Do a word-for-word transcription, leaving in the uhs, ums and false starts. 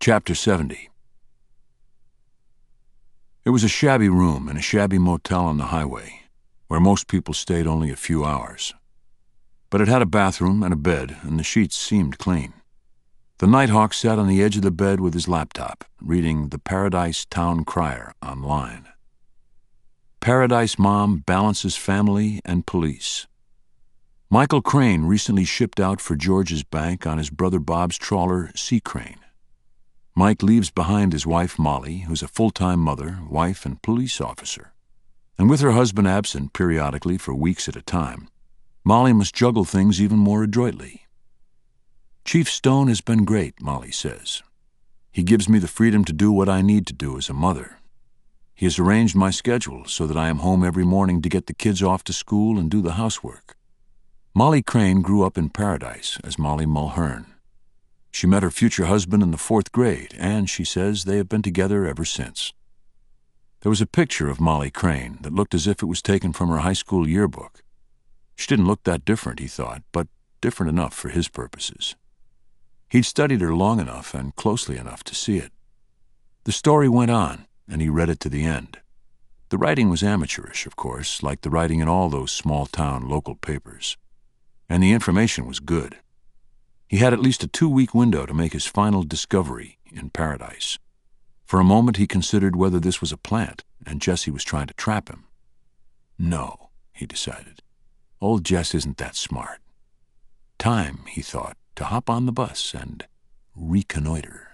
Chapter seventy. It was a shabby room in a shabby motel on the highway, where most people stayed only a few hours. But it had a bathroom and a bed, and the sheets seemed clean. The Nighthawk sat on the edge of the bed with his laptop, reading the Paradise Town Crier online. Paradise mom balances family and police. Michael Crane recently shipped out for George's bank on his brother Bob's trawler, Sea Crane. Mike leaves behind his wife Molly, who's a full-time mother, wife, and police officer. And with her husband absent periodically for weeks at a time, Molly must juggle things even more adroitly. Chief Stone has been great, Molly says. He gives me the freedom to do what I need to do as a mother. He has arranged my schedule so that I am home every morning to get the kids off to school and do the housework. Molly Crane grew up in Paradise as Molly Mulhern. She met her future husband in the fourth grade, and she says they have been together ever since. There was a picture of Molly Crane that looked as if it was taken from her high school yearbook. She didn't look that different, he thought, but different enough for his purposes. He'd studied her long enough and closely enough to see it. The story went on, and he read it to the end. The writing was amateurish, of course, like the writing in all those small-town local papers. And the information was good. He had at least a two-week window to make his final discovery in Paradise. For a moment he considered whether this was a plant and Jesse was trying to trap him. No, he decided. Old Jess isn't that smart. Time, he thought, to hop on the bus and reconnoiter.